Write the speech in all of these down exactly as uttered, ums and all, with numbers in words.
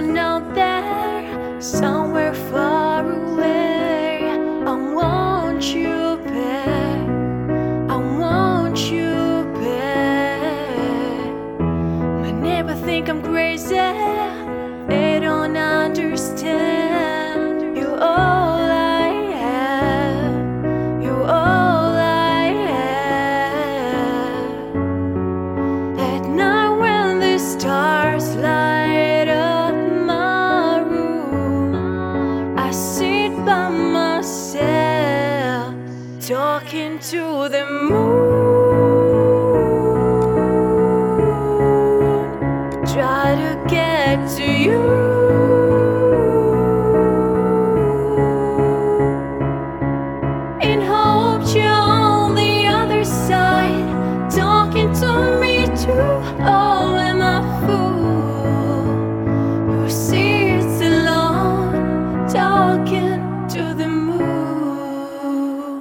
someone out there, somewhere far away. I want you back, I want you back. My neighbor think I'm crazy, they don't understand. You're all I have, you're all I have. At night when the stars light up my room, I sit by myself, talking to the moon. Try to get to you. In hopes you're on the other side, talking to me too. Oh, am I a fool who sits alone, talking to the moon?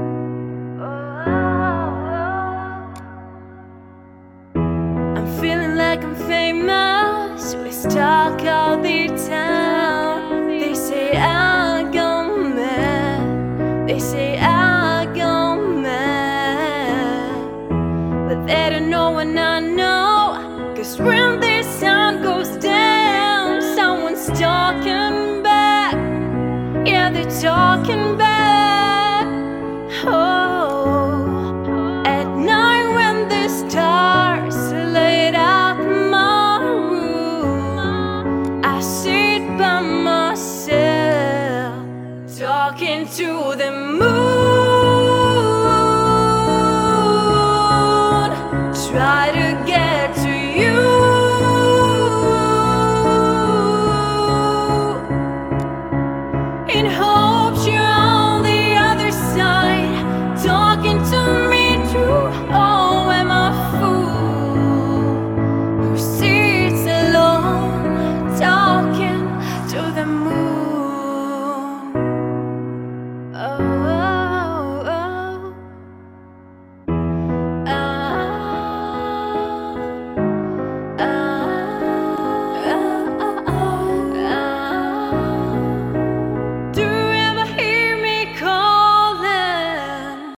I'm feeling like I'm famous, we stalk out the town. They say I go mad, they say I go mad, but they don't know when I know. Cause when the sun goes down, someone's talking back. Yeah, they're talking back. Oh, at night when the stars light up my room, I sit by myself, talking to the moon.